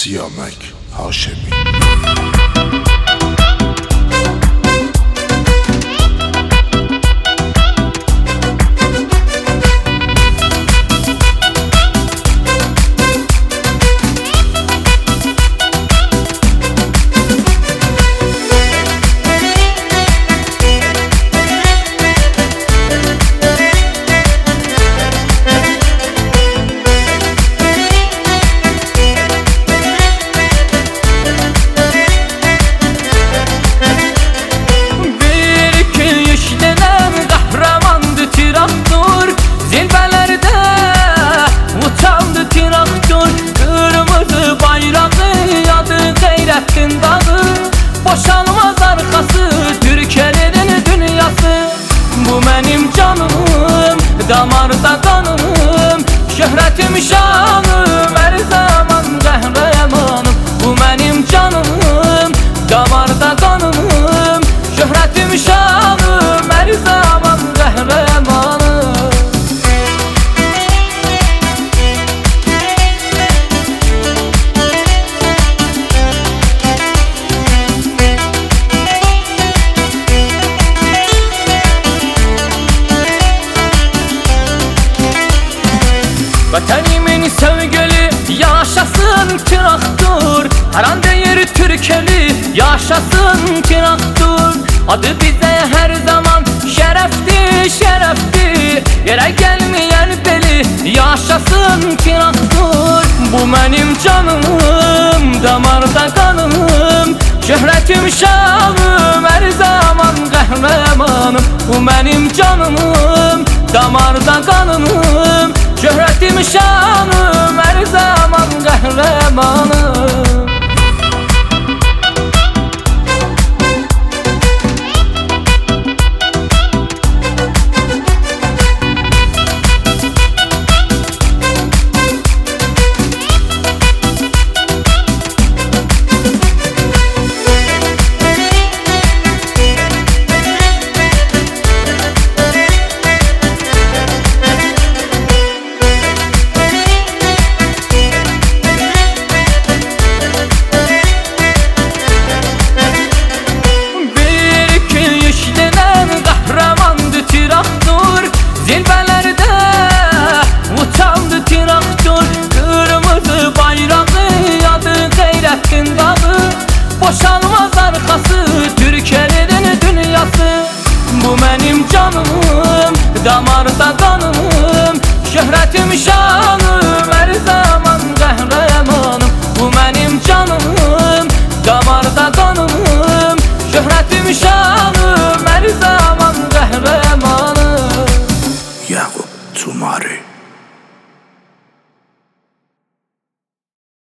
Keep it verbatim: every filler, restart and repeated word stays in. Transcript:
Siyamek Haşemi. Boşalmaz arkası Türkiye'nin dünyası. Bu benim canım, damarda kanım, şöhretim şanım, her zaman kahramanım. Bu benim canım, damarda kanım, şöhretim şanım, her zaman kahramanım. Vatanimin sevgili yaşasın traktör, her an değeri Türkeli yaşasın traktör. Adı bize her zaman şerefti şerefti, yere gelmeyen beli yaşasın traktör. Bu benim canım, damarda kanım, şöhretim şanım, her zaman kahramanım. Bu benim canım, damarda kanım, şöhretim şanım, her zaman kahramanım.